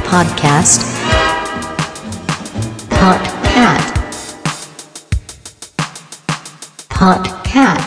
Podcast. Podcat. Podcat.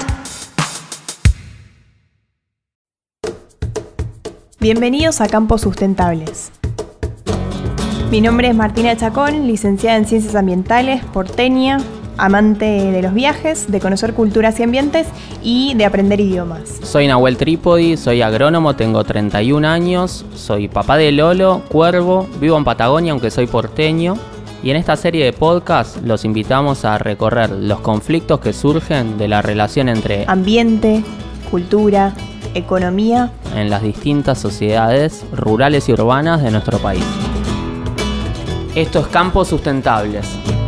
Bienvenidos a Campos Sustentables. Mi nombre es Martina Chacón, licenciada en Ciencias Ambientales, porteña, amante de los viajes, de conocer culturas y ambientes y de aprender idiomas. Soy Nahuel Trípodi, soy agrónomo, tengo 31 años, soy papá de Lolo, cuervo, vivo en Patagonia aunque soy porteño. Y en esta serie de podcast los invitamos a recorrer los conflictos que surgen de la relación entre ambiente, cultura, economía en las distintas sociedades rurales y urbanas de nuestro país. Esto es Campos Sustentables.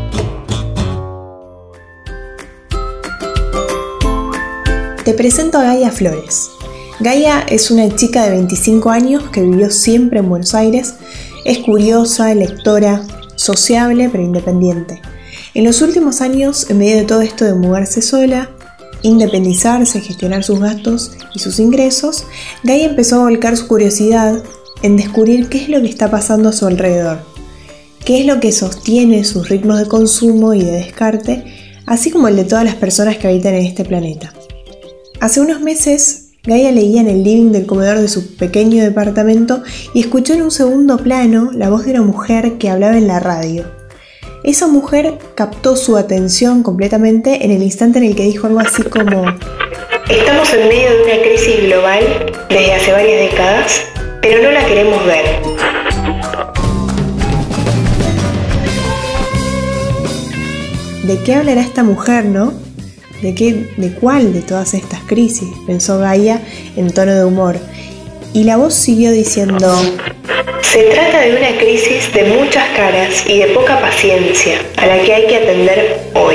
Te presento a Gaia Flores. Gaia es una chica de 25 años que vivió siempre en Buenos Aires. Es curiosa, lectora, sociable pero independiente. En los últimos años, en medio de todo esto de mudarse sola, independizarse, gestionar sus gastos y sus ingresos, Gaia empezó a volcar su curiosidad en descubrir qué es lo que está pasando a su alrededor, qué es lo que sostiene sus ritmos de consumo y de descarte, así como el de todas las personas que habitan en este planeta. Hace unos meses, Gaia leía en el living del comedor de su pequeño departamento y escuchó en un segundo plano la voz de una mujer que hablaba en la radio. Esa mujer captó su atención completamente en el instante en el que dijo algo así como: estamos en medio de una crisis global desde hace varias décadas, pero no la queremos ver. ¿De qué hablará esta mujer, no? ¿De cuál de todas estas crisis?, pensó Gaia en tono de humor. Y la voz siguió diciendo: se trata de una crisis de muchas caras y de poca paciencia, a la que hay que atender hoy.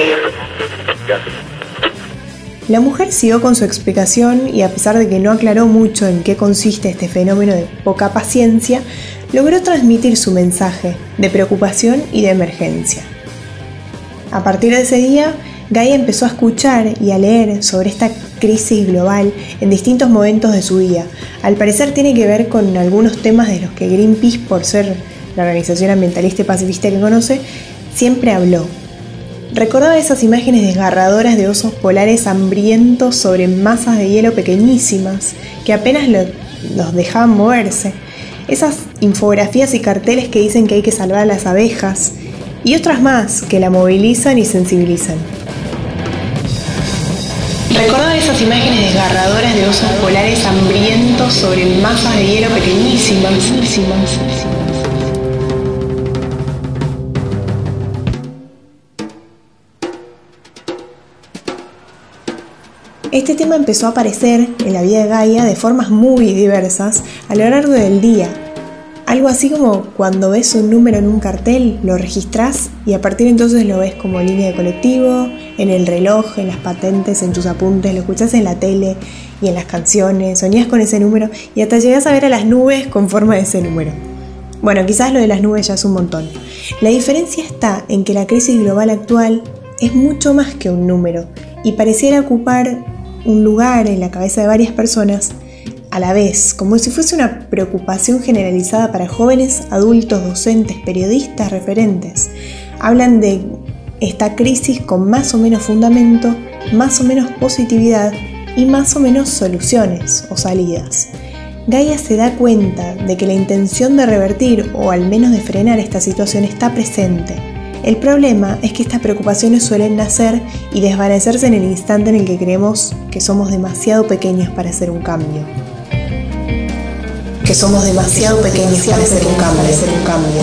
La mujer siguió con su explicación y, a pesar de que no aclaró mucho en qué consiste este fenómeno de poca paciencia, logró transmitir su mensaje de preocupación y de emergencia. A partir de ese día, Gaia empezó a escuchar y a leer sobre esta crisis global en distintos momentos de su vida. Al parecer tiene que ver con algunos temas de los que Greenpeace, por ser la organización ambientalista y pacifista que conoce, siempre habló. Recordaba esas imágenes desgarradoras de osos polares hambrientos sobre masas de hielo pequeñísimas que apenas los dejaban moverse. Esas infografías y carteles que dicen que hay que salvar a las abejas y otras más que la movilizan y sensibilizan. Recordaba esas imágenes desgarradoras de osos polares hambrientos sobre masas de hielo pequeñísimas. Este tema empezó a aparecer en la vida de Gaia de formas muy diversas a lo largo del día. Algo así como cuando ves un número en un cartel, lo registrás y a partir de entonces lo ves como línea de colectivo, en el reloj, en las patentes, en tus apuntes, lo escuchás en la tele y en las canciones, soñás con ese número y hasta llegás a ver a las nubes con forma de ese número. Bueno, quizás lo de las nubes ya es un montón. La diferencia está en que la crisis global actual es mucho más que un número y pareciera ocupar un lugar en la cabeza de varias personas a la vez, como si fuese una preocupación generalizada para jóvenes, adultos, docentes, periodistas, referentes. Hablan de esta crisis con más o menos fundamento, más o menos positividad y más o menos soluciones o salidas. Gaia se da cuenta de que la intención de revertir o al menos de frenar esta situación está presente. El problema es que estas preocupaciones suelen nacer y desvanecerse en el instante en el que creemos que somos demasiado pequeños para hacer un cambio. Que somos demasiado pequeños para hacer un cambio.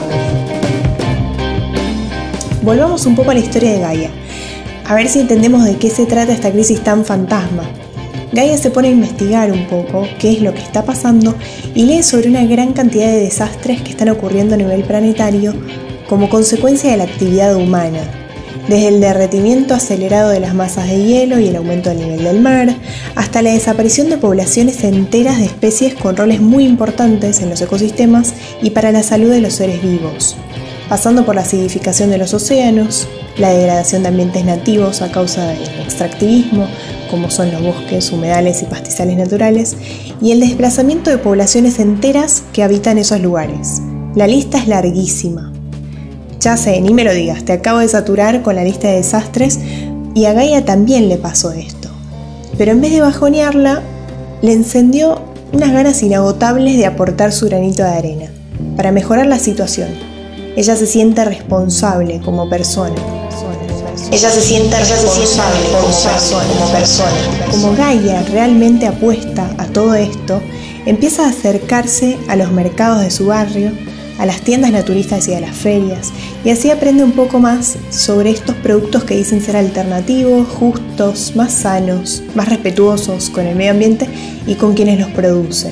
Volvamos un poco a la historia de Gaia, a ver si entendemos de qué se trata esta crisis tan fantasma. Gaia se pone a investigar un poco qué es lo que está pasando y lee sobre una gran cantidad de desastres que están ocurriendo a nivel planetario como consecuencia de la actividad humana, desde el derretimiento acelerado de las masas de hielo y el aumento del nivel del mar, hasta la desaparición de poblaciones enteras de especies con roles muy importantes en los ecosistemas y para la salud de los seres vivos, pasando por la acidificación de los océanos, la degradación de ambientes nativos a causa del extractivismo, como son los bosques, humedales y pastizales naturales, y el desplazamiento de poblaciones enteras que habitan esos lugares. La lista es larguísima. Ya sé, ni me lo digas, te acabo de saturar con la lista de desastres y a Gaia también le pasó esto. Pero en vez de bajonearla, le encendió unas ganas inagotables de aportar su granito de arena para mejorar la situación. Ella se siente responsable como persona. Ella se siente responsable como persona. Como Gaia realmente apuesta a todo esto, empieza a acercarse a los mercados de su barrio, a las tiendas naturistas y a las ferias, y así aprende un poco más sobre estos productos que dicen ser alternativos, justos, más sanos, más respetuosos con el medio ambiente y con quienes los producen.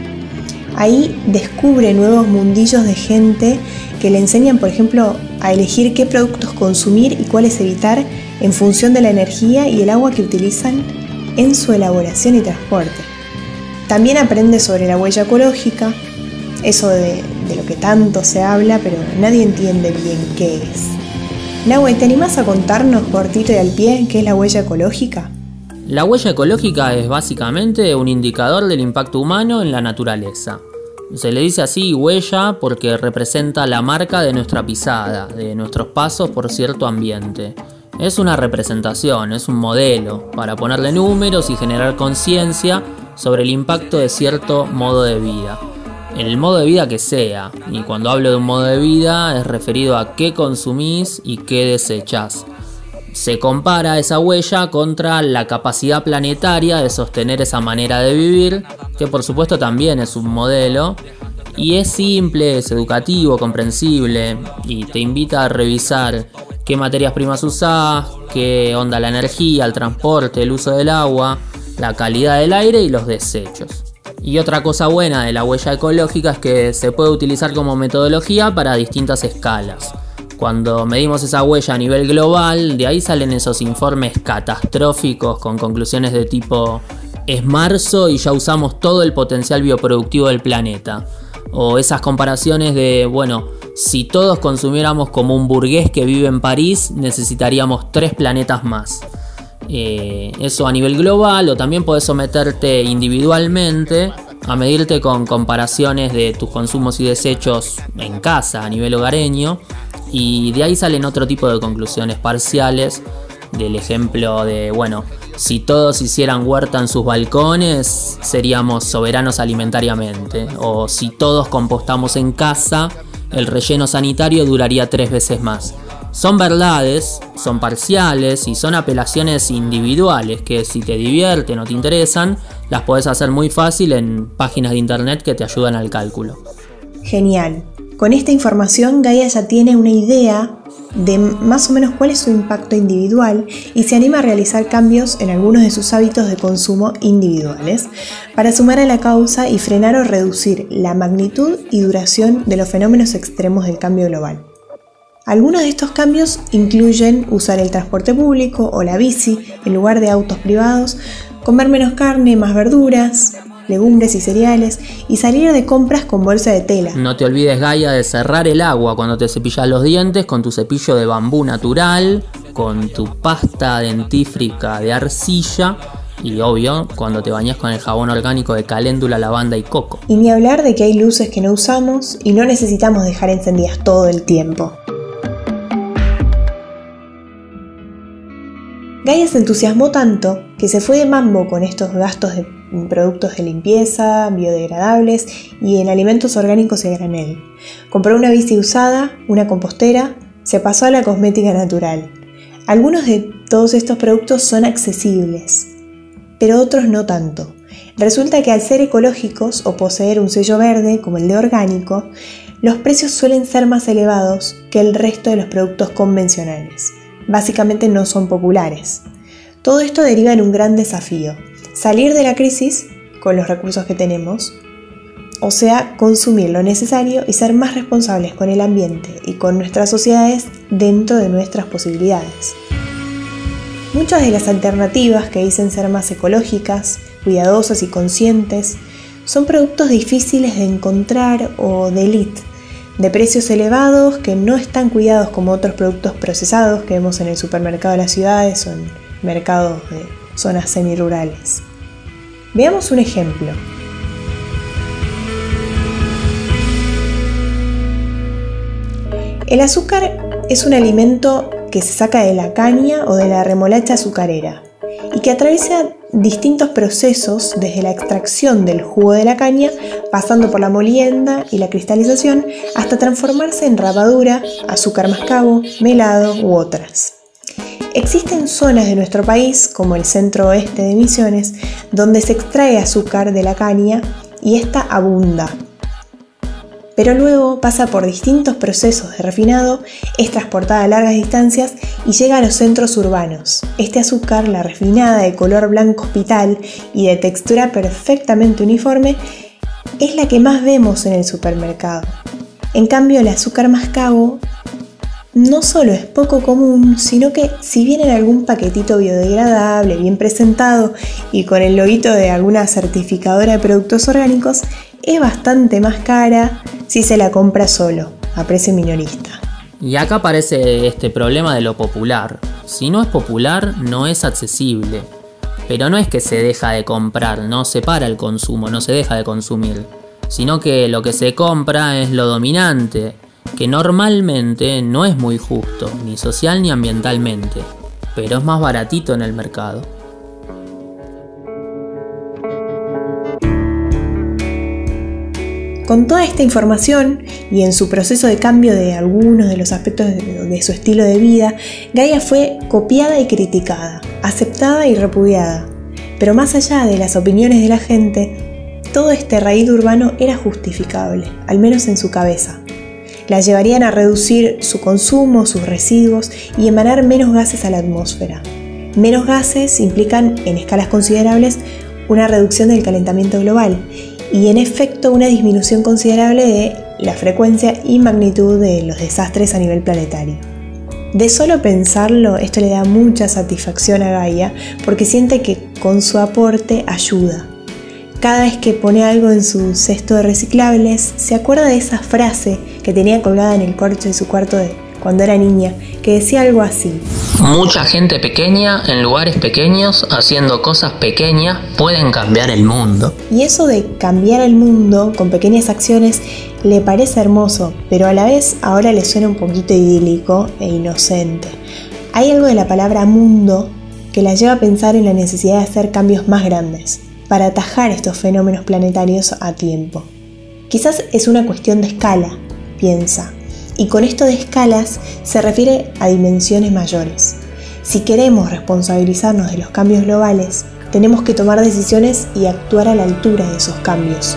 Ahí descubre nuevos mundillos de gente que le enseñan, por ejemplo, a elegir qué productos consumir y cuáles evitar en función de la energía y el agua que utilizan en su elaboración y transporte. También aprende sobre la huella ecológica, eso de lo que tanto se habla, pero nadie entiende bien qué es. Nahue, ¿te animás a contarnos cortito y al pie qué es la huella ecológica? La huella ecológica es básicamente un indicador del impacto humano en la naturaleza. Se le dice así huella porque representa la marca de nuestra pisada, de nuestros pasos por cierto ambiente. Es una representación, es un modelo para ponerle números y generar conciencia sobre el impacto de cierto modo de vida. El modo de vida que sea, y cuando hablo de un modo de vida es referido a qué consumís y qué desechás. Se compara esa huella contra la capacidad planetaria de sostener esa manera de vivir, que por supuesto también es un modelo, y es simple, es educativo, comprensible, y te invita a revisar qué materias primas usás, qué onda la energía, el transporte, el uso del agua, la calidad del aire y los desechos. Y otra cosa buena de la huella ecológica es que se puede utilizar como metodología para distintas escalas. Cuando medimos esa huella a nivel global, de ahí salen esos informes catastróficos con conclusiones de tipo es marzo y ya usamos todo el potencial bioproductivo del planeta. O esas comparaciones de, bueno, si todos consumiéramos como un burgués que vive en París, necesitaríamos 3 planetas más. Eso a nivel global, o también podés someterte individualmente a medirte con comparaciones de tus consumos y desechos en casa a nivel hogareño, y de ahí salen otro tipo de conclusiones parciales del ejemplo de, bueno, si todos hicieran huerta en sus balcones seríamos soberanos alimentariamente, o si todos compostamos en casa el relleno sanitario duraría 3 veces más. Son verdades, son parciales y son apelaciones individuales que si te divierten o te interesan, las podés hacer muy fácil en páginas de internet que te ayudan al cálculo. Genial. Con esta información Gaia ya tiene una idea de más o menos cuál es su impacto individual y se anima a realizar cambios en algunos de sus hábitos de consumo individuales para sumar a la causa y frenar o reducir la magnitud y duración de los fenómenos extremos del cambio global. Algunos de estos cambios incluyen usar el transporte público o la bici en lugar de autos privados, comer menos carne, más verduras, legumbres y cereales, y salir de compras con bolsa de tela. No te olvides, Gaia, de cerrar el agua cuando te cepillas los dientes con tu cepillo de bambú natural, con tu pasta dentífrica de arcilla y, obvio, cuando te bañas con el jabón orgánico de caléndula, lavanda y coco. Y ni hablar de que hay luces que no usamos y no necesitamos dejar encendidas todo el tiempo. Gaia se entusiasmó tanto que se fue de mambo con estos gastos de productos de limpieza, biodegradables y en alimentos orgánicos y a granel. Compró una bici usada, una compostera, se pasó a la cosmética natural. Algunos de todos estos productos son accesibles, pero otros no tanto. Resulta que al ser ecológicos o poseer un sello verde como el de orgánico, los precios suelen ser más elevados que el resto de los productos convencionales. Básicamente no son populares. Todo esto deriva en un gran desafío: salir de la crisis con los recursos que tenemos, o sea, consumir lo necesario y ser más responsables con el ambiente y con nuestras sociedades dentro de nuestras posibilidades. Muchas de las alternativas que dicen ser más ecológicas, cuidadosas y conscientes son productos difíciles de encontrar o de élite, de precios elevados que no están cuidados como otros productos procesados que vemos en el supermercado de las ciudades o en mercados de zonas semirurales. Veamos un ejemplo. El azúcar es un alimento que se saca de la caña o de la remolacha azucarera y que atraviesa distintos procesos desde la extracción del jugo de la caña, pasando por la molienda y la cristalización, hasta transformarse en rapadura, azúcar mascabo, melado u otras. Existen zonas de nuestro país, como el centro oeste de Misiones, donde se extrae azúcar de la caña y esta abunda. Pero luego pasa por distintos procesos de refinado, es transportada a largas distancias y llega a los centros urbanos. Este azúcar, la refinada de color blanco hospital y de textura perfectamente uniforme, es la que más vemos en el supermercado. En cambio, el azúcar mascabo no solo es poco común, sino que si viene en algún paquetito biodegradable, bien presentado y con el loguito de alguna certificadora de productos orgánicos, es bastante más cara si se la compra solo, a precio minorista. Y acá aparece este problema de lo popular. Si no es popular, no es accesible. Pero no es que se deja de comprar, no se para el consumo, no se deja de consumir, sino que lo que se compra es lo dominante, que normalmente no es muy justo, ni social ni ambientalmente, pero es más baratito en el mercado. Con toda esta información y en su proceso de cambio de algunos de los aspectos de su estilo de vida, Gaia fue copiada y criticada, aceptada y repudiada. Pero más allá de las opiniones de la gente, todo este raíz urbano era justificable, al menos en su cabeza. La llevarían a reducir su consumo, sus residuos y emanar menos gases a la atmósfera. Menos gases implican, en escalas considerables, una reducción del calentamiento global y en efecto una disminución considerable de la frecuencia y magnitud de los desastres a nivel planetario. De solo pensarlo, esto le da mucha satisfacción a Gaia porque siente que con su aporte ayuda. Cada vez que pone algo en su cesto de reciclables, se acuerda de esa frase que tenía colgada en el corcho de su cuarto cuando era niña, que decía algo así: mucha gente pequeña en lugares pequeños haciendo cosas pequeñas pueden cambiar el mundo. Y eso de cambiar el mundo con pequeñas acciones le parece hermoso, pero a la vez ahora le suena un poquito idílico e inocente. Hay algo de la palabra mundo que la lleva a pensar en la necesidad de hacer cambios más grandes para atajar estos fenómenos planetarios a tiempo. Quizás es una cuestión de escala, piensa. Y con esto de escalas se refiere a dimensiones mayores. Si queremos responsabilizarnos de los cambios globales, tenemos que tomar decisiones y actuar a la altura de esos cambios.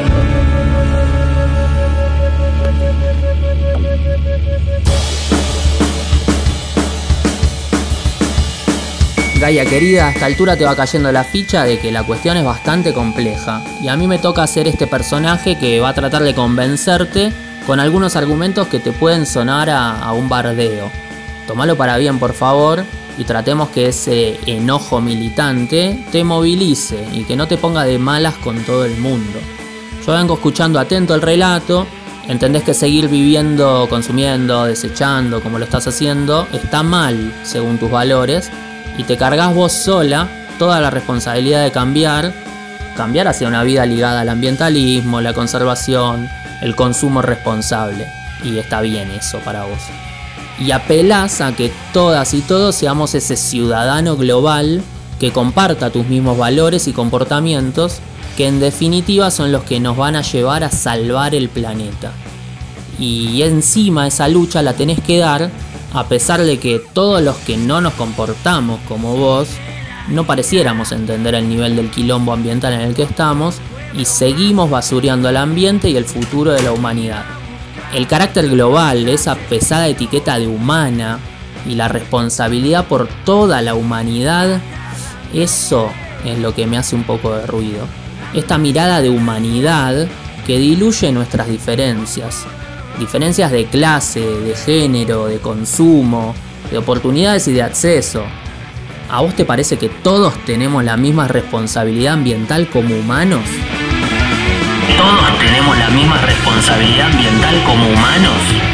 Gaia querida, a esta altura te va cayendo la ficha de que la cuestión es bastante compleja y a mí me toca ser este personaje que va a tratar de convencerte con algunos argumentos que te pueden sonar a un bardeo. Tómalo para bien, por favor, y tratemos que ese enojo militante te movilice y que no te ponga de malas con todo el mundo. Yo vengo escuchando atento el relato, entendés que seguir viviendo, consumiendo, desechando como lo estás haciendo está mal según tus valores y te cargas vos sola toda la responsabilidad de cambiar hacia una vida ligada al ambientalismo, la conservación, el consumo responsable, y está bien eso para vos. Y apelás a que todas y todos seamos ese ciudadano global que comparta tus mismos valores y comportamientos, que en definitiva son los que nos van a llevar a salvar el planeta. Y encima esa lucha la tenés que dar a pesar de que todos los que no nos comportamos como vos no pareciéramos entender el nivel del quilombo ambiental en el que estamos y seguimos basureando el ambiente y el futuro de la humanidad. El carácter global, esa pesada etiqueta de humana y la responsabilidad por toda la humanidad, eso es lo que me hace un poco de ruido. Esta mirada de humanidad que diluye nuestras diferencias de clase, de género, de consumo, de oportunidades y de acceso. ¿A vos te parece que todos tenemos la misma responsabilidad ambiental como humanos? ¿Todos tenemos la misma responsabilidad ambiental como humanos?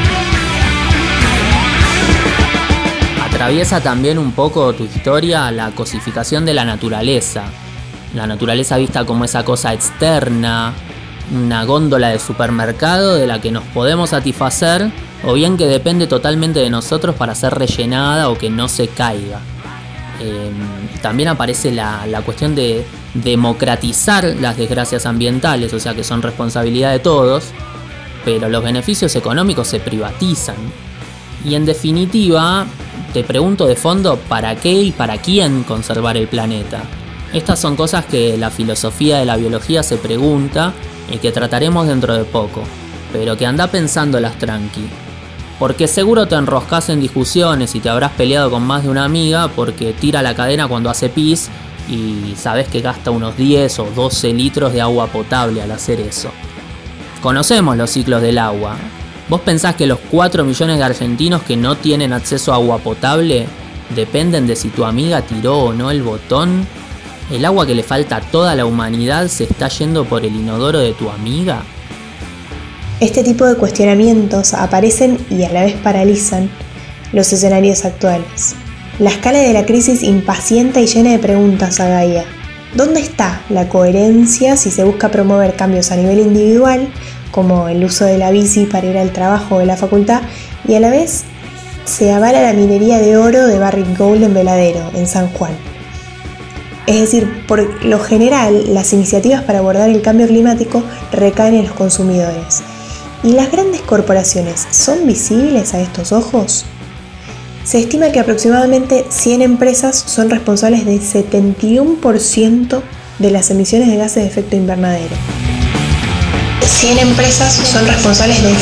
Atraviesa también un poco tu historia la cosificación de la naturaleza. La naturaleza vista como esa cosa externa, una góndola de supermercado de la que nos podemos satisfacer, o bien que depende totalmente de nosotros para ser rellenada o que no se caiga. También aparece la cuestión de democratizar las desgracias ambientales, o sea que son responsabilidad de todos, pero los beneficios económicos se privatizan. Y en definitiva, te pregunto de fondo, ¿para qué y para quién conservar el planeta? Estas son cosas que la filosofía de la biología se pregunta y que trataremos dentro de poco, pero que anda pensándolas tranqui. Porque seguro te enroscas en discusiones y te habrás peleado con más de una amiga porque tira la cadena cuando hace pis y sabes que gasta unos 10 o 12 litros de agua potable al hacer eso. Conocemos los ciclos del agua. ¿Vos pensás que los 4 millones de argentinos que no tienen acceso a agua potable dependen de si tu amiga tiró o no el botón? ¿El agua que le falta a toda la humanidad se está yendo por el inodoro de tu amiga? Este tipo de cuestionamientos aparecen y a la vez paralizan los escenarios actuales. La escala de la crisis impacienta y llena de preguntas a Gaia. ¿Dónde está la coherencia si se busca promover cambios a nivel individual, como el uso de la bici para ir al trabajo o de la facultad, y a la vez se avala la minería de oro de Barrick Gold en Veladero, en San Juan? Es decir, por lo general, las iniciativas para abordar el cambio climático recaen en los consumidores. ¿Y las grandes corporaciones son visibles a estos ojos? Se estima que aproximadamente 100 empresas son responsables del 71% de las emisiones de gases de efecto invernadero. 100 empresas son responsables del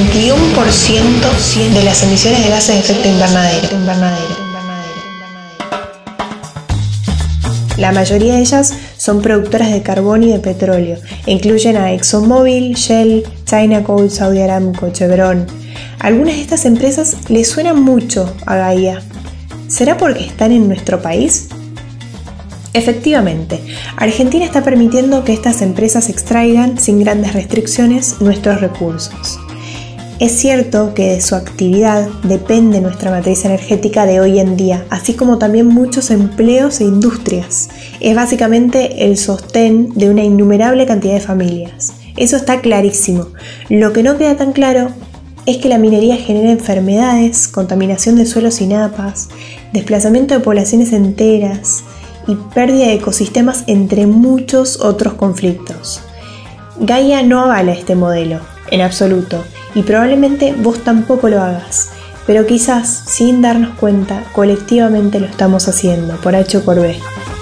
71% de las emisiones de gases de efecto invernadero. La mayoría de ellas son productoras de carbón y de petróleo, e incluyen a ExxonMobil, Shell, China Coal, Saudi Aramco, Chevron. Algunas de estas empresas le suenan mucho a Gaia. ¿Será porque están en nuestro país? Efectivamente, Argentina está permitiendo que estas empresas extraigan sin grandes restricciones nuestros recursos. Es cierto que de su actividad depende nuestra matriz energética de hoy en día, así como también muchos empleos e industrias. Es básicamente el sostén de una innumerable cantidad de familias. Eso está clarísimo. Lo que no queda tan claro es que la minería genera enfermedades, contaminación de suelos y napas, desplazamiento de poblaciones enteras y pérdida de ecosistemas, entre muchos otros conflictos. Gaia no avala este modelo, en absoluto, y probablemente vos tampoco lo hagas, pero quizás, sin darnos cuenta, colectivamente lo estamos haciendo, por H o por B.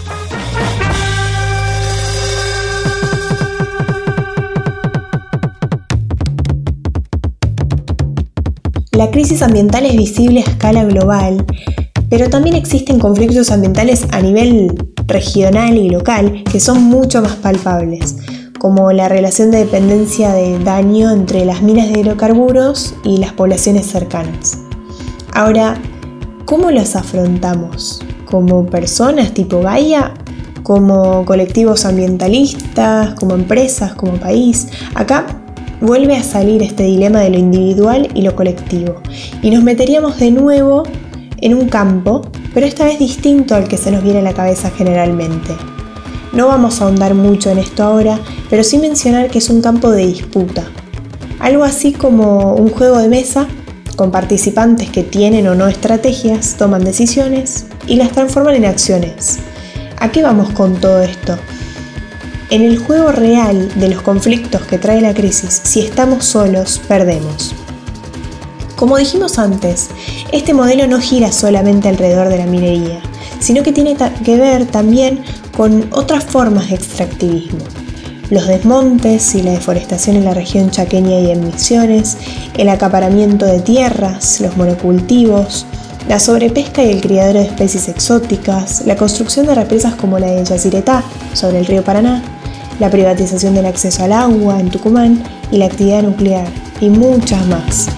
La crisis ambiental es visible a escala global, pero también existen conflictos ambientales a nivel regional y local que son mucho más palpables, como la relación de dependencia de daño entre las minas de hidrocarburos y las poblaciones cercanas. Ahora, ¿cómo los afrontamos? ¿Como personas tipo Gaia? ¿Como colectivos ambientalistas? ¿Como empresas? ¿Como país? Acá vuelve a salir este dilema de lo individual y lo colectivo, y nos meteríamos de nuevo en un campo, pero esta vez distinto al que se nos viene a la cabeza generalmente. No vamos a ahondar mucho en esto ahora, pero sí mencionar que es un campo de disputa. Algo así como un juego de mesa, con participantes que tienen o no estrategias, toman decisiones y las transforman en acciones. ¿A qué vamos con todo esto? En el juego real de los conflictos que trae la crisis, si estamos solos, perdemos. Como dijimos antes, este modelo no gira solamente alrededor de la minería, sino que tiene que ver también con otras formas de extractivismo. Los desmontes y la deforestación en la región chaqueña y en Misiones, el acaparamiento de tierras, los monocultivos, la sobrepesca y el criadero de especies exóticas, la construcción de represas como la de Yacyretá sobre el río Paraná, la privatización del acceso al agua en Tucumán y la actividad nuclear, y muchas más.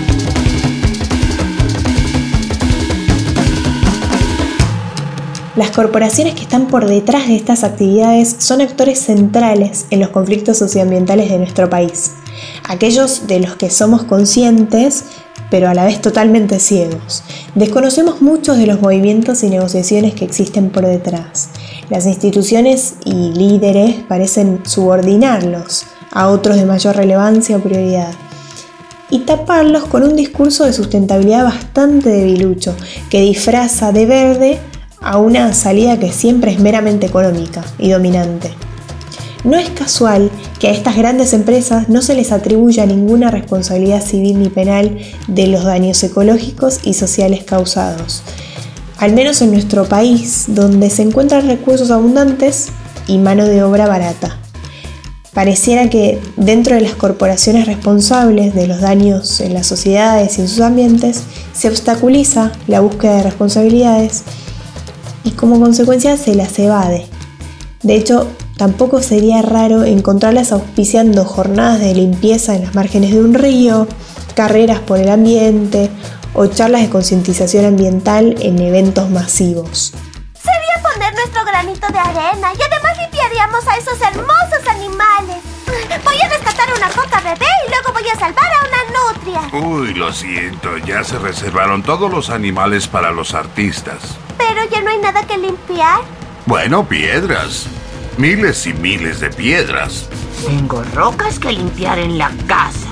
Las corporaciones que están por detrás de estas actividades son actores centrales en los conflictos socioambientales de nuestro país, aquellos de los que somos conscientes, pero a la vez totalmente ciegos. Desconocemos muchos de los movimientos y negociaciones que existen por detrás. Las instituciones y líderes parecen subordinarlos a otros de mayor relevancia o prioridad, y taparlos con un discurso de sustentabilidad bastante debilucho, que disfraza de verde a una salida que siempre es meramente económica y dominante. No es casual que a estas grandes empresas no se les atribuya ninguna responsabilidad civil ni penal de los daños ecológicos y sociales causados, al menos en nuestro país, donde se encuentran recursos abundantes y mano de obra barata. Pareciera que dentro de las corporaciones responsables de los daños en las sociedades y en sus ambientes se obstaculiza la búsqueda de responsabilidades y como consecuencia se las evade. De hecho, tampoco sería raro encontrarlas auspiciando jornadas de limpieza en las márgenes de un río, carreras por el ambiente o charlas de concientización ambiental en eventos masivos. Sería poner nuestro granito de arena y además limpiaríamos a esos hermosos animales. Voy a rescatar una foca bebé y luego voy a salvar a una nutria. Uy, lo siento, ya se reservaron todos los animales para los artistas. Pero ya no hay nada que limpiar. Bueno, piedras. Miles y miles de piedras. Tengo rocas que limpiar en la casa.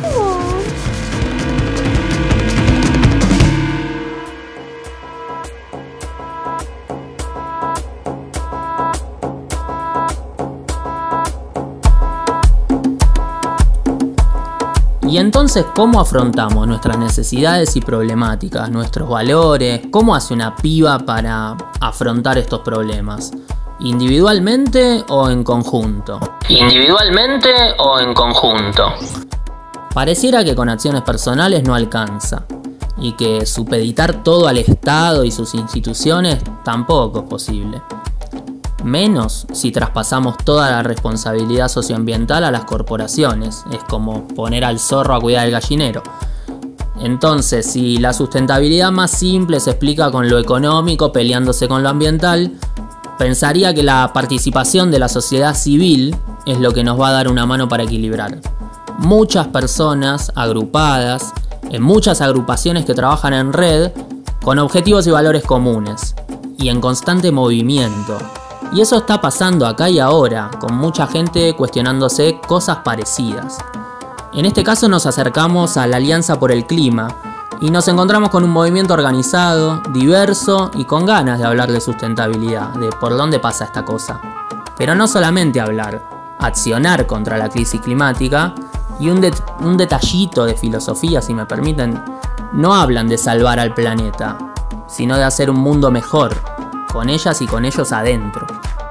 Y entonces, ¿cómo afrontamos nuestras necesidades y problemáticas, nuestros valores? ¿Cómo hace una piba para afrontar estos problemas? ¿Individualmente o en conjunto? ¿Individualmente o en conjunto? Pareciera que con acciones personales no alcanza, y que supeditar todo al Estado y sus instituciones tampoco es posible. Menos si traspasamos toda la responsabilidad socioambiental a las corporaciones. Es como poner al zorro a cuidar el gallinero. Entonces, si la sustentabilidad más simple se explica con lo económico peleándose con lo ambiental, pensaría que la participación de la sociedad civil es lo que nos va a dar una mano para equilibrar. Muchas personas agrupadas, en muchas agrupaciones que trabajan en red, con objetivos y valores comunes, y en constante movimiento. Y eso está pasando acá y ahora, con mucha gente cuestionándose cosas parecidas. En este caso nos acercamos a la Alianza por el Clima y nos encontramos con un movimiento organizado, diverso y con ganas de hablar de sustentabilidad, de por dónde pasa esta cosa. Pero no solamente hablar, accionar contra la crisis climática y un detallito de filosofía, si me permiten, no hablan de salvar al planeta, sino de hacer un mundo mejor, con ellas y con ellos adentro.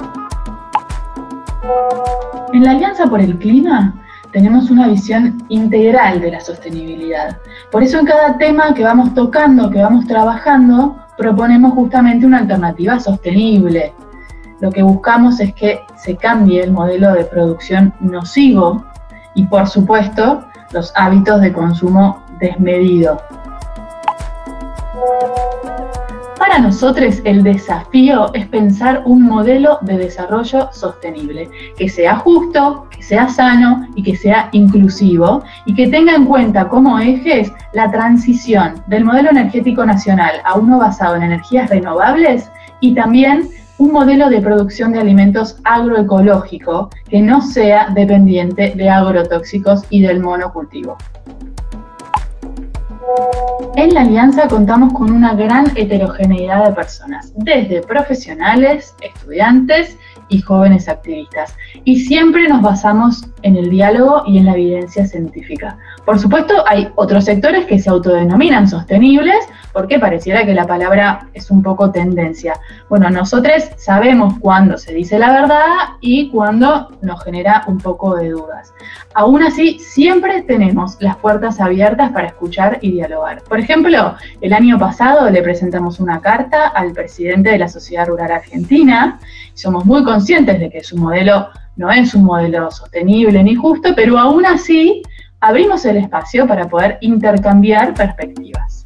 En la Alianza por el Clima tenemos una visión integral de la sostenibilidad. Por eso en cada tema que vamos tocando, que vamos trabajando, proponemos justamente una alternativa sostenible. Lo que buscamos es que se cambie el modelo de producción nocivo y, por supuesto, los hábitos de consumo desmedido. Para nosotros el desafío es pensar un modelo de desarrollo sostenible, que sea justo, que sea sano y que sea inclusivo y que tenga en cuenta como ejes la transición del modelo energético nacional a uno basado en energías renovables y también un modelo de producción de alimentos agroecológico que no sea dependiente de agrotóxicos y del monocultivo. En la Alianza contamos con una gran heterogeneidad de personas, desde profesionales, estudiantes y jóvenes activistas. Y siempre nos basamos en el diálogo y en la evidencia científica. Por supuesto, hay otros sectores que se autodenominan sostenibles porque pareciera que la palabra es un poco tendencia. Bueno, nosotros sabemos cuándo se dice la verdad y cuándo nos genera un poco de dudas. Aún así, siempre tenemos las puertas abiertas para escuchar y dialogar. Por ejemplo, el año pasado le presentamos una carta al presidente de la Sociedad Rural Argentina. Somos muy conscientes de que su modelo no es un modelo sostenible ni justo, pero aún así abrimos el espacio para poder intercambiar perspectivas.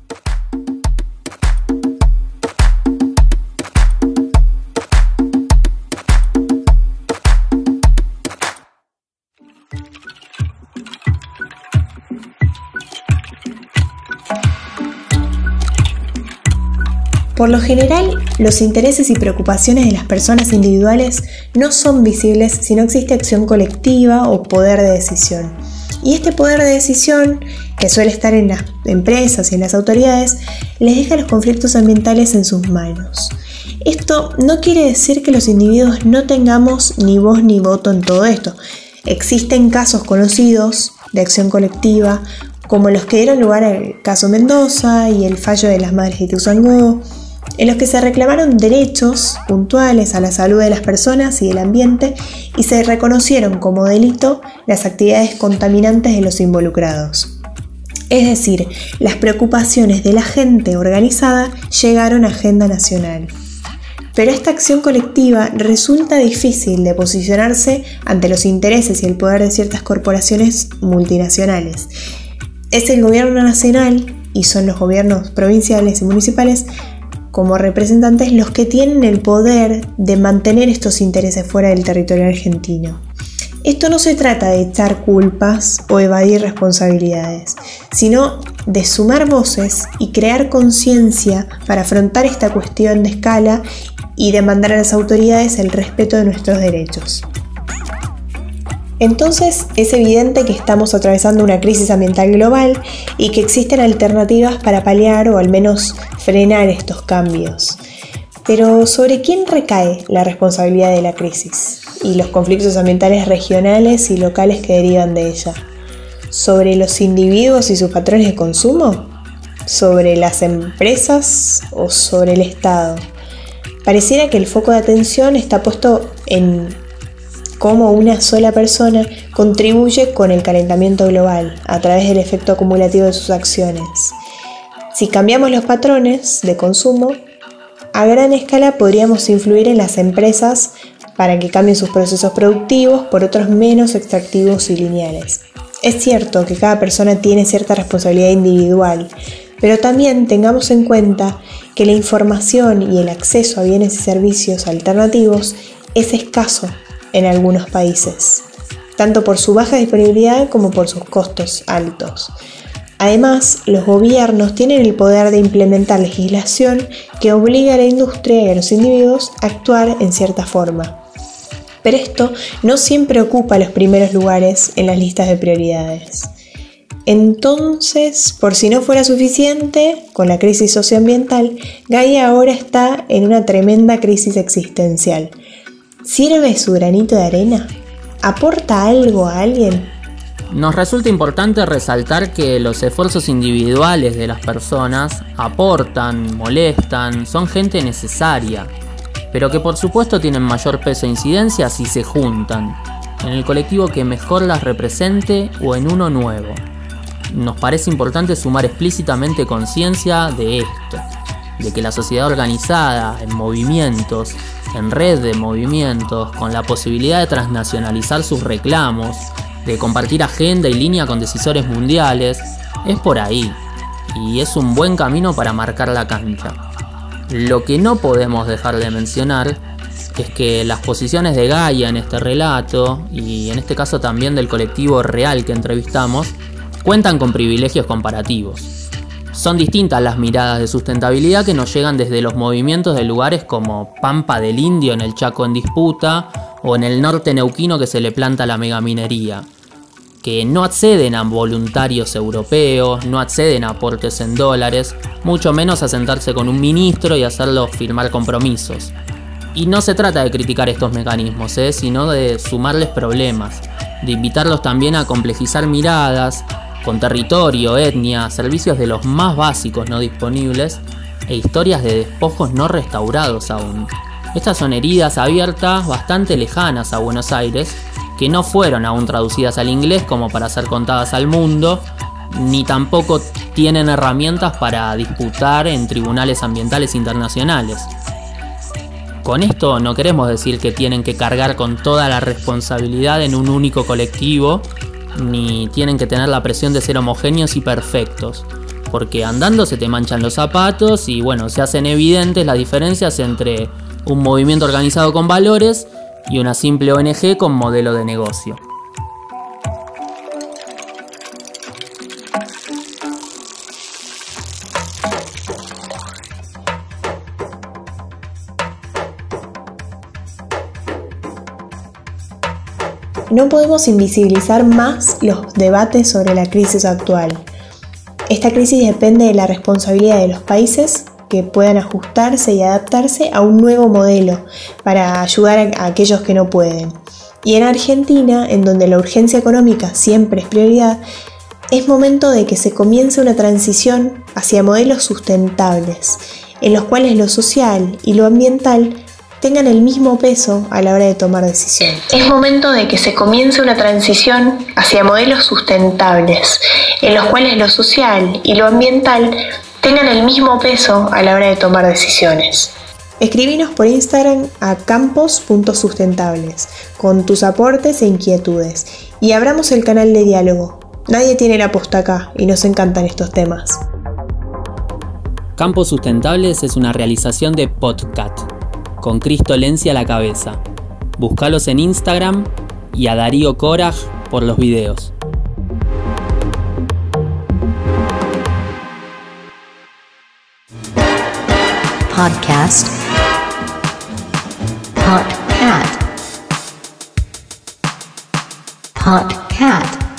Por lo general, los intereses y preocupaciones de las personas individuales no son visibles si no existe acción colectiva o poder de decisión. Y este poder de decisión, que suele estar en las empresas y en las autoridades, les deja los conflictos ambientales en sus manos. Esto no quiere decir que los individuos no tengamos ni voz ni voto en todo esto. Existen casos conocidos de acción colectiva, como los que dieron lugar al caso Mendoza y el fallo de las Madres de Ituzaingó, en los que se reclamaron derechos puntuales a la salud de las personas y el ambiente y se reconocieron como delito las actividades contaminantes de los involucrados. Es decir, las preocupaciones de la gente organizada llegaron a agenda nacional. Pero esta acción colectiva resulta difícil de posicionarse ante los intereses y el poder de ciertas corporaciones multinacionales. Es el gobierno nacional y son los gobiernos provinciales y municipales como representantes los que tienen el poder de mantener estos intereses fuera del territorio argentino. Esto no se trata de echar culpas o evadir responsabilidades, sino de sumar voces y crear conciencia para afrontar esta cuestión de escala y demandar a las autoridades el respeto de nuestros derechos. Entonces, es evidente que estamos atravesando una crisis ambiental global y que existen alternativas para paliar o al menos frenar estos cambios. Pero ¿sobre quién recae la responsabilidad de la crisis y los conflictos ambientales regionales y locales que derivan de ella? ¿Sobre los individuos y sus patrones de consumo? ¿Sobre las empresas o sobre el Estado? Pareciera que el foco de atención está puesto en cómo una sola persona contribuye con el calentamiento global a través del efecto acumulativo de sus acciones. Si cambiamos los patrones de consumo, a gran escala podríamos influir en las empresas para que cambien sus procesos productivos por otros menos extractivos y lineales. Es cierto que cada persona tiene cierta responsabilidad individual, pero también tengamos en cuenta que la información y el acceso a bienes y servicios alternativos es escaso en algunos países, tanto por su baja disponibilidad como por sus costos altos. Además, los gobiernos tienen el poder de implementar legislación que obliga a la industria y a los individuos a actuar en cierta forma. Pero esto no siempre ocupa los primeros lugares en las listas de prioridades. Entonces, por si no fuera suficiente, con la crisis socioambiental, Gaia ahora está en una tremenda crisis existencial. ¿Sirve su granito de arena? ¿Aporta algo a alguien? Nos resulta importante resaltar que los esfuerzos individuales de las personas aportan, molestan, son gente necesaria, pero que por supuesto tienen mayor peso e incidencia si se juntan, en el colectivo que mejor las represente o en uno nuevo. Nos parece importante sumar explícitamente conciencia de esto, de que la sociedad organizada, en movimientos, en red de movimientos, con la posibilidad de transnacionalizar sus reclamos, de compartir agenda y línea con decisores mundiales, es por ahí, y es un buen camino para marcar la cancha. Lo que no podemos dejar de mencionar es que las posiciones de Gaia en este relato, y en este caso también del colectivo real que entrevistamos, cuentan con privilegios comparativos. Son distintas las miradas de sustentabilidad que nos llegan desde los movimientos de lugares como Pampa del Indio en el Chaco en disputa o en el norte neuquino que se le planta la megaminería, que no acceden a voluntarios europeos, no acceden a aportes en dólares, mucho menos a sentarse con un ministro y hacerlo firmar compromisos. Y no se trata de criticar estos mecanismos, sino de sumarles problemas, de invitarlos también a complejizar miradas, con territorio, etnia, servicios de los más básicos no disponibles e historias de despojos no restaurados aún. Estas son heridas abiertas bastante lejanas a Buenos Aires, que no fueron aún traducidas al inglés como para ser contadas al mundo, ni tampoco tienen herramientas para disputar en tribunales ambientales internacionales. Con esto no queremos decir que tienen que cargar con toda la responsabilidad en un único colectivo, ni tienen que tener la presión de ser homogéneos y perfectos, porque andando se te manchan los zapatos y bueno, se hacen evidentes las diferencias entre un movimiento organizado con valores y una simple ONG con modelo de negocio. no podemos invisibilizar más los debates sobre la crisis actual. Esta crisis depende de la responsabilidad de los países que puedan ajustarse y adaptarse a un nuevo modelo para ayudar a aquellos que no pueden. Y en Argentina, en donde la urgencia económica siempre es prioridad, es momento de que se comience una transición hacia modelos sustentables, en los cuales lo social y lo ambiental tengan el mismo peso a la hora de tomar decisiones. Es momento de que se comience una transición hacia modelos sustentables, en los cuales lo social y lo ambiental tengan el mismo peso a la hora de tomar decisiones. Escribinos por Instagram a campos.sustentables con tus aportes e inquietudes y abramos el canal de diálogo. Nadie tiene la posta acá y nos encantan estos temas. Campos Sustentables es una realización de Podcat, con Cristo Lenzi a la cabeza. Búscalos en Instagram y a Darío Coraj por los videos. Podcast. Podcast.